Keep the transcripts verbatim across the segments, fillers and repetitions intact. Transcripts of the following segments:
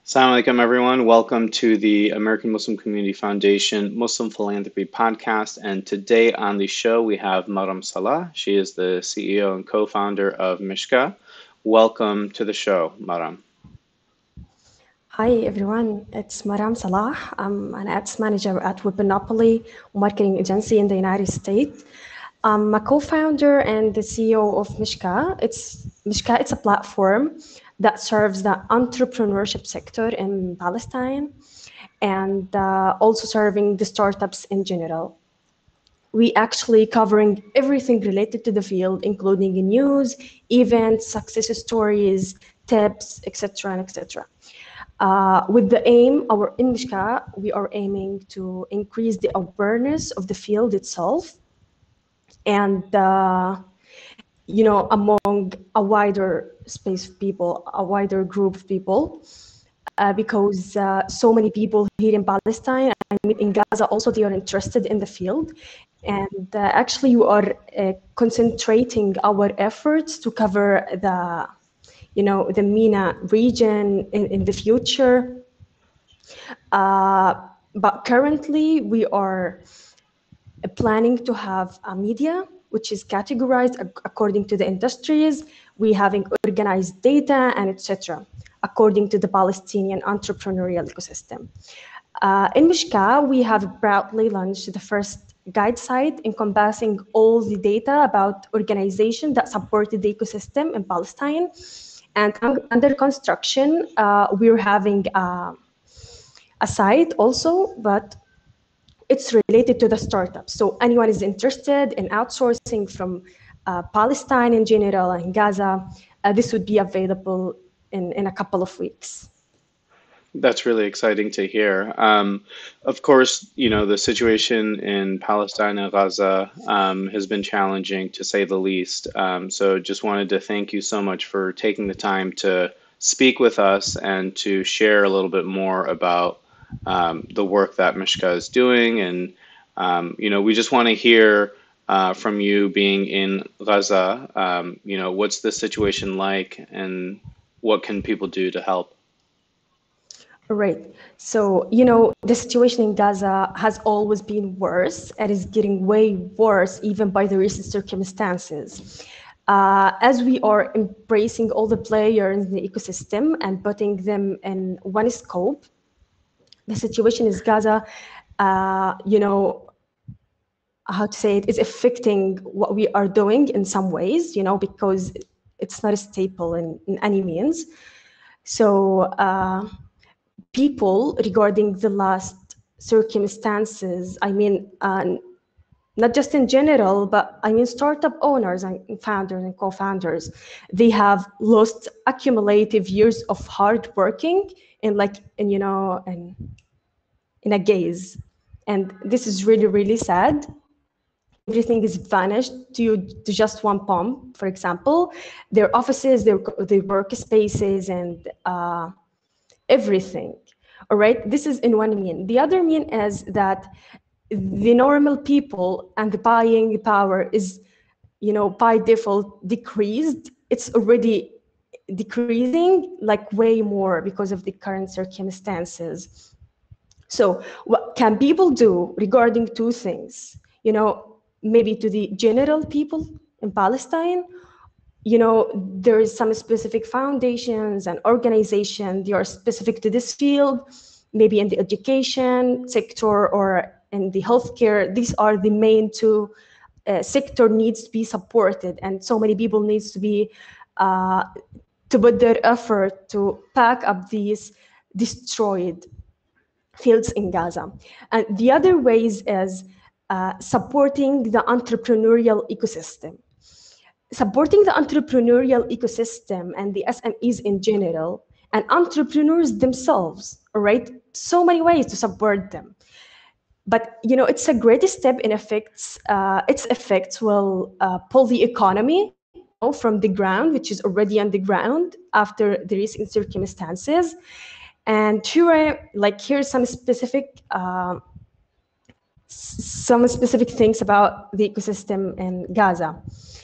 Assalamu alaikum, everyone. Welcome to the American Muslim Community Foundation Muslim Philanthropy Podcast. And today on the show, we have Maram Salah. She is the C E O and co-founder of Mishka. Welcome to the show, Maram. Hi everyone, it's Maram Salah. I'm an ads manager at Webmonopoly, a marketing agency in the United States. I'm a co-founder and the C E O of Mishka. It's Mishka. It's a platform that serves the entrepreneurship sector in Palestine and uh, also serving the startups in general. We actually covering everything related to the field, including news, events, success stories, tips, et cetera, and et cetera. Uh, with the aim, our in Mishka, we are aiming to increase the awareness of the field itself, and uh, you know, among a wider space of people, a wider group of people, uh, because uh, so many people here in Palestine, I mean in Gaza also, they are interested in the field. And uh, actually, we are uh, concentrating our efforts to cover the, you know, the MENA region in, in the future. Uh, but currently, we are planning to have a media which is categorized according to the industries. We having organized data and et cetera according to the Palestinian entrepreneurial ecosystem. Uh, in Mishka, we have proudly launched the first guide site encompassing all the data about organizations that supported the ecosystem in Palestine. And un under construction, uh, we're having a, a site also, but it's related to the startups. So anyone is interested in outsourcing from uh, Palestine in general and Gaza, uh, this would be available in, in a couple of weeks. That's really exciting to hear. Um, of course, you know, the situation in Palestine and Gaza um, has been challenging to say the least. Um, so just wanted to thank you so much for taking the time to speak with us and to share a little bit more about um, the work that Mishka is doing. And, um, you know, we just want to hear uh, from you being in Gaza, um, you know, what's the situation like and what can people do to help? Right. So, you know, the situation in Gaza has always been worse and is getting way worse even by the recent circumstances. Uh, as we are embracing all the players in the ecosystem and putting them in one scope, the situation in Gaza, uh, you know, how to say it, is affecting what we are doing in some ways, you know, because it's not a staple in, in any means. So, uh, people regarding the last circumstances, I mean, uh, not just in general, but I mean, startup owners and founders and co-founders, they have lost accumulative years of hard working in like, in, you know, in, in a gaze. And this is really, really sad. Everything is vanished to, to just one pump, for example, their offices, their, their workspaces, and uh, everything. All right, this is in one mean. The other mean is that the normal people and the buying power is, you know, by default decreased. It's already decreasing like way more because of the current circumstances. So what can people do regarding two things? You know, maybe to the general people in Palestine, you know, there is some specific foundations and organizations, they are specific to this field, maybe in the education sector or in the healthcare. These are the main two uh, sector needs to be supported, and so many people needs to be uh, to put their effort to pack up these destroyed fields in Gaza. And the other ways is uh, supporting the entrepreneurial ecosystem. Supporting the entrepreneurial ecosystem and the S M Es in general, and entrepreneurs themselves, all right? So many ways to support them. But, you know, it's a great step in effects. Uh, its effects will uh, pull the economy, you know, from the ground, which is already on the ground after the recent circumstances. And here, like, here's some specific uh, some specific things about the ecosystem in Gaza.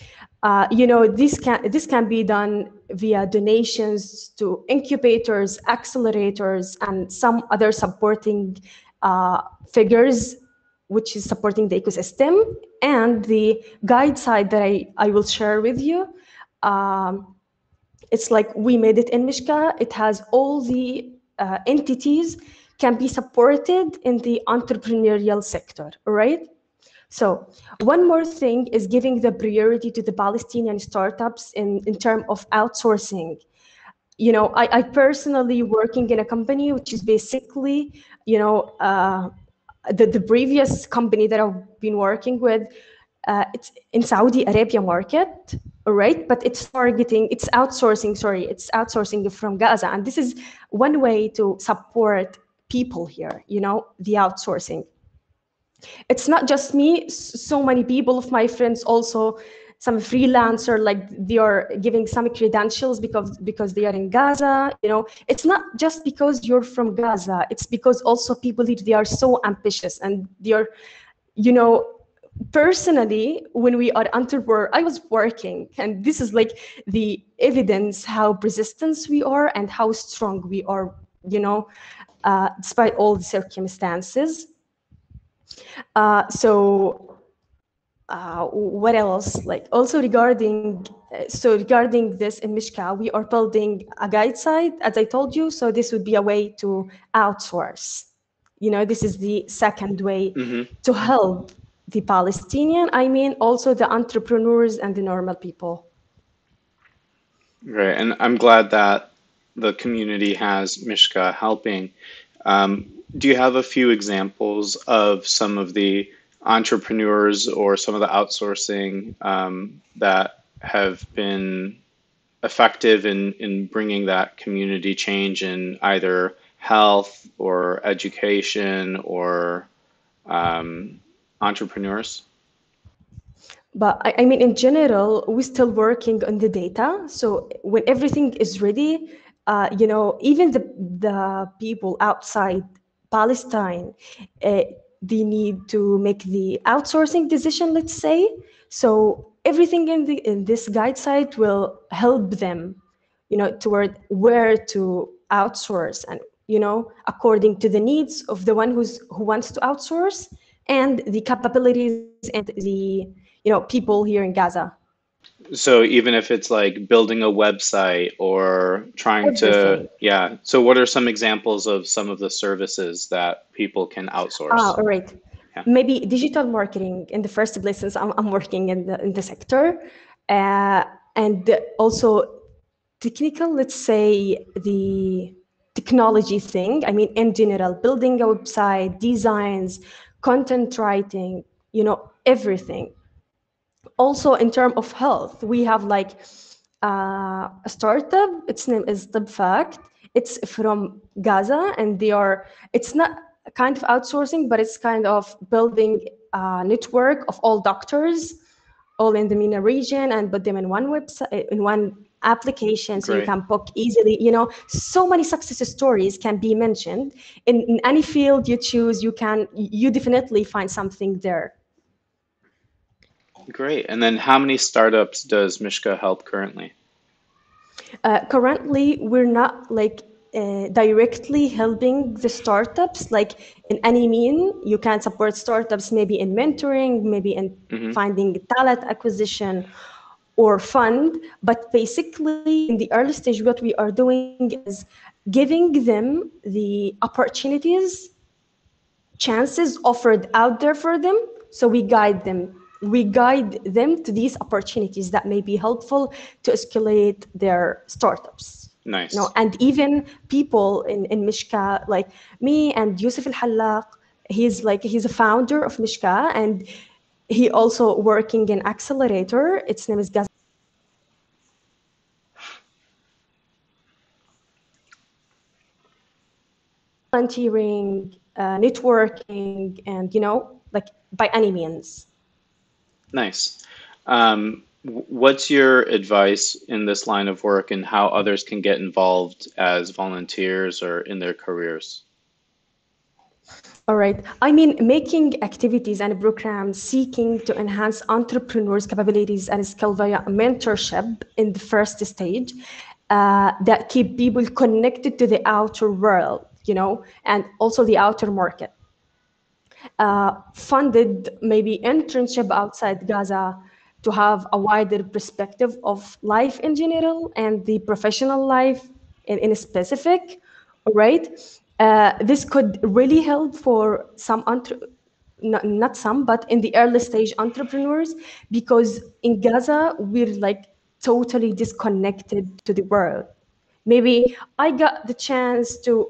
Uh, you know, this can this can be done via donations to incubators, accelerators, and some other supporting uh, figures, which is supporting the ecosystem. And the guide side that I, I will share with you, um, it's like we made it in Mishka. It has all the uh, entities can be supported in the entrepreneurial sector, right? So one more thing is giving the priority to the Palestinian startups in, in terms of outsourcing. You know, I, I personally working in a company which is basically, you know, uh, the, the previous company that I've been working with, uh, it's in Saudi Arabia market, right? But it's targeting, it's outsourcing, sorry, it's outsourcing from Gaza. And this is one way to support people here, you know, the outsourcing. It's not just me, so many people of my friends also, some freelancer, like they are giving some credentials because because they are in Gaza. You know, it's not just because you're from Gaza, it's because also people, they are so ambitious and they are, you know, personally, when we are entrepreneur, I was working, and this is like the evidence how persistent we are and how strong we are, you know, uh, despite all the circumstances. Uh, so uh, what else? Like also regarding, uh, so regarding this in Mishka, we are building a guide site, as I told you. So this would be a way to outsource. You know, this is the second way Hmm. to help the Palestinian. I mean, also the entrepreneurs and the normal people. Right. And I'm glad that the community has Mishka helping. Um, do you have a few examples of some of the entrepreneurs or some of the outsourcing um, that have been effective in, in bringing that community change in either health or education or um, entrepreneurs? But I, I mean, in general, we're still working on the data. So when everything is ready, uh, you know, even the the people outside Palestine, uh, they need to make the outsourcing decision, let's say. So everything in the in this guide site will help them, you know, toward where to outsource, and you know, according to the needs of the one who's who wants to outsource and the capabilities and the, you know, people here in Gaza. So even if it's like building a website or trying to, Everything. yeah. So what are some examples of some of the services that people can Ah, outsource? all right. Yeah. Maybe digital marketing in the first place, since I'm, I'm working in the in the sector, uh, and also technical. Let's say the technology thing. I mean, in general, building a website, designs, content writing. You know, everything. Also, in terms of health, we have like uh, a startup. Its name is TibFact. It's from Gaza, and they are. It's not a kind of outsourcing, but it's kind of building a network of all doctors, all in the MENA region, and put them in one website, in one application, so you Great. can book easily. You know, so many success stories can be mentioned in, in any field you choose. You can, you definitely find something there. Great. And then how many startups does Mishka help currently? Uh, currently, we're not like uh, directly helping the startups, like in any mean. You can support startups maybe in mentoring, maybe in Hmm. finding talent acquisition or fund. But basically, in the early stage, what we are doing is giving them the opportunities, chances offered out there for them. So we guide them. We guide them to these opportunities that may be helpful to escalate their startups. You know, Nice. and even people in, in Mishka, like me and Yusuf Al Hallaq, he's like he's a founder of Mishka, and he also working in accelerator. Its name is Gaza, volunteering, uh, networking, and you know, like by any means. Nice. Um, w- what's your advice in this line of work and how others can get involved as volunteers or in their careers? All right. I mean, making activities and programs seeking to enhance entrepreneurs' capabilities and skill via mentorship in the first stage uh, that keep people connected to the outer world, you know, and also the outer market. Uh, funded maybe internship outside Gaza to have a wider perspective of life in general and the professional life in, in specific, right? Uh, this could really help for some entre- not, not some, but in the early stage entrepreneurs, because in Gaza we're like totally disconnected to the world. Maybe I got the chance to,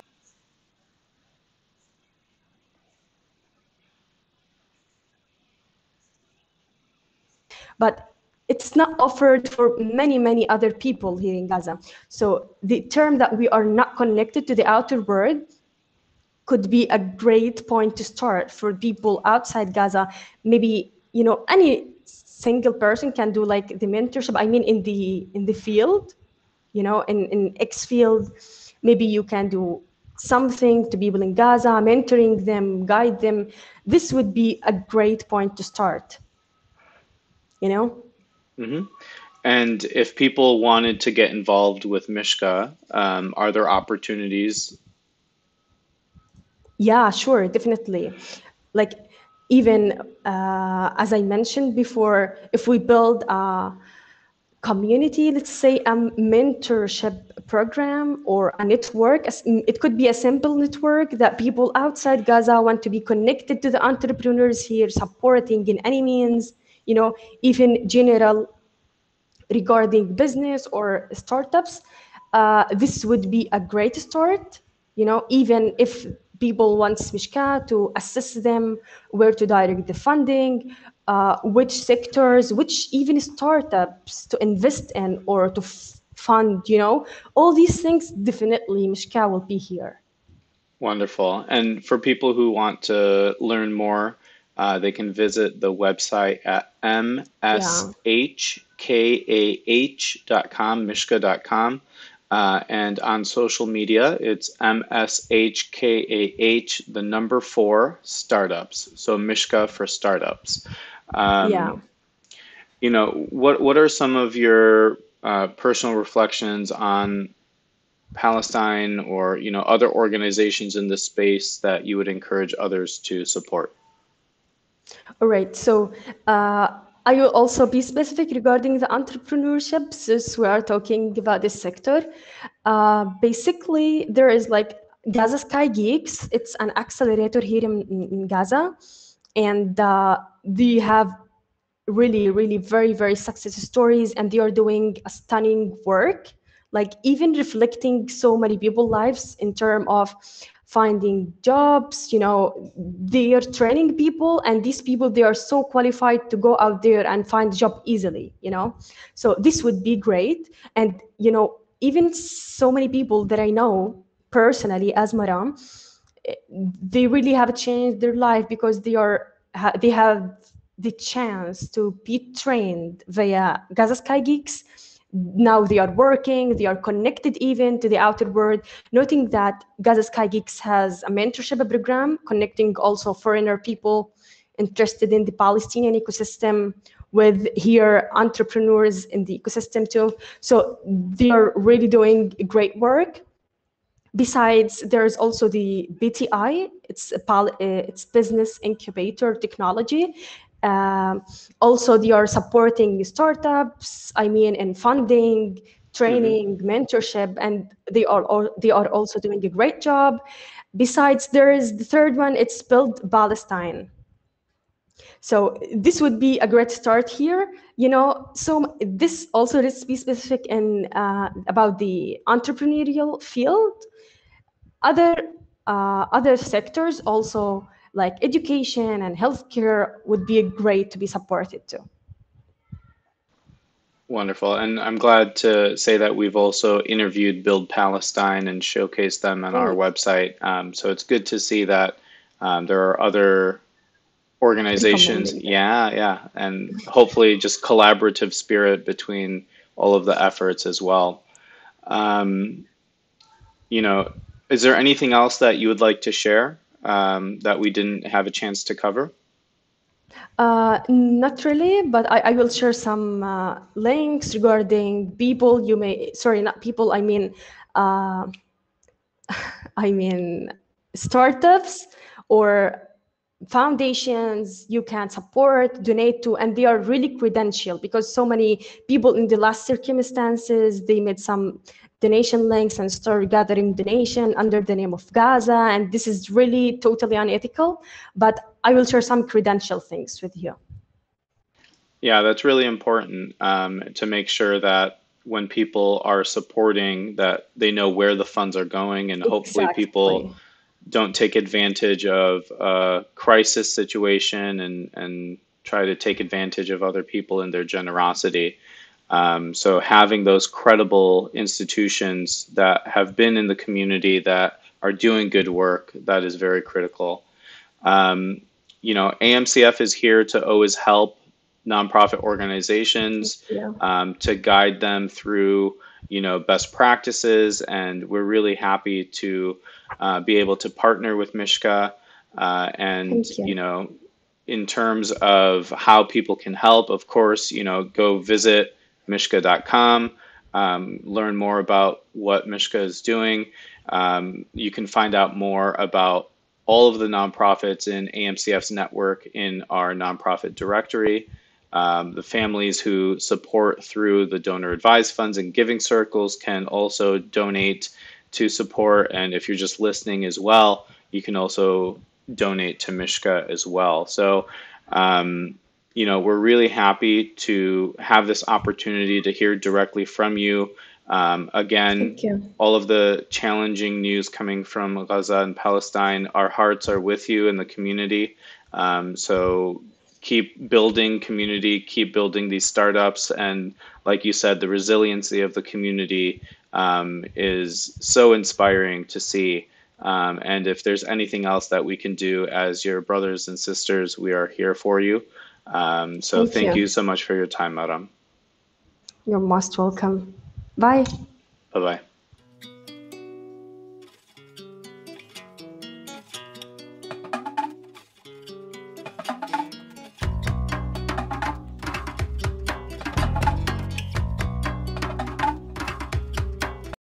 but it's not offered for many, many other people here in Gaza. So the term that we are not connected to the outer world could be a great point to start for people outside Gaza. Maybe, you know, any single person can do like the mentorship. I mean, in the in the field, you know, in, in X field, maybe you can do something to people in Gaza, mentoring them, guide them. This would be a great point to start, you know? Hmm. And if people wanted to get involved with Mishka, um, are there opportunities? Yeah, sure, definitely. Like even uh, as I mentioned before, if we build a community, let's say a mentorship program or a network, as- it could be a simple network that people outside Gaza want to be connected to the entrepreneurs here, supporting in any means, you know, even general regarding business or startups, uh, this would be a great start. You know, even if people want Mishka to assist them where to direct the funding, uh, which sectors, which even startups to invest in or to f- fund, you know, all these things, definitely Mishka will be here. Wonderful. And for people who want to learn more, uh, they can visit the website at Yeah. mshkah dot com, mishka dot com. Uh, and on social media, it's M S H K A H, the number four, startups. So Mishka for startups. Yeah. Um, you know, what what are some of your uh, personal reflections on Palestine or, you know, other organizations in this space that you would encourage others to support? All right. So uh, I will also be specific regarding the entrepreneurship since we are talking about this sector. Uh, basically, there is like Gaza Sky Geeks. It's an accelerator here in, in Gaza. And uh, they have really, really very, very success stories, and they are doing a stunning work, like even reflecting so many people's lives in terms of finding jobs. You know, they are training people, and these people, they are so qualified to go out there and find a job easily, you know. So this would be great. And, you know, even so many people that I know personally as Maram, they really have changed their life because they are they have the chance to be trained via Gaza Sky Geeks. Now they are working, they are connected even to the outer world, noting that Gaza Sky Geeks has a mentorship program connecting also foreigner people interested in the Palestinian ecosystem with here entrepreneurs in the ecosystem too. So they are really doing great work. Besides, there's also the B T I. It's a pol- uh, it's business incubator technology. Um, Also, they are supporting startups. I mean, in funding, Hmm. training, mentorship, and they are all, they are also doing a great job. Besides, there is the third one. It's Build Palestine. So this would be a great start here. You know, so this also, let's be specific in uh, about the entrepreneurial field. Other uh, other sectors also, like education and healthcare, would be great to be supported too. Wonderful. And I'm glad to say that we've also interviewed Build Palestine and showcased them on our Great. website. Um, so it's good to see that um, there are other organizations. Recommending them. Yeah, yeah. And hopefully just collaborative spirit between all of the efforts as well. Um, you know, is there anything else that you would like to share? um, that we didn't have a chance to cover? Uh, not really, but I, I will share some uh, links regarding people you may, sorry, not people, I mean, uh, I mean, startups or foundations you can support, donate to, and they are really credentialed because so many people in the last circumstances, they made some donation links and start gathering donation under the name of Gaza. And this is really totally unethical, but I will share some credential things with you. Yeah, that's really important um, to make sure that when people are supporting, that they know where the funds are going, and hopefully people Exactly. don't take advantage of a crisis situation and and try to take advantage of other people in their generosity. Um, so having those credible institutions that have been in the community that are doing good work, that is very critical. Um, you know, A M C F is here to always help nonprofit organizations, Yeah. um, to guide them through, you know, best practices, and we're really happy to uh, be able to partner with Mishka. Uh, and Thank you you. know, in terms of how people can help, of course, you know, go visit mishka dot com, um, learn more about what Mishka is doing. Um, you can find out more about all of the nonprofits in A M C F's network in our nonprofit directory. Um, the families who support through the donor advised funds and giving circles can also donate to support. And if you're just listening as well, you can also donate to Mishka as well. So, um, you know, we're really happy to have this opportunity to hear directly from you. Um, again, Thank you. all of the challenging news coming from Gaza and Palestine, our hearts are with you in the community. Um, so keep building community, keep building these startups. And like you said, the resiliency of the community um, is so inspiring to see. Um, and if there's anything else that we can do as your brothers and sisters, we are here for you. Um, so Thank thank you you. so much for your time, Madam. You're most welcome. Bye. Bye bye.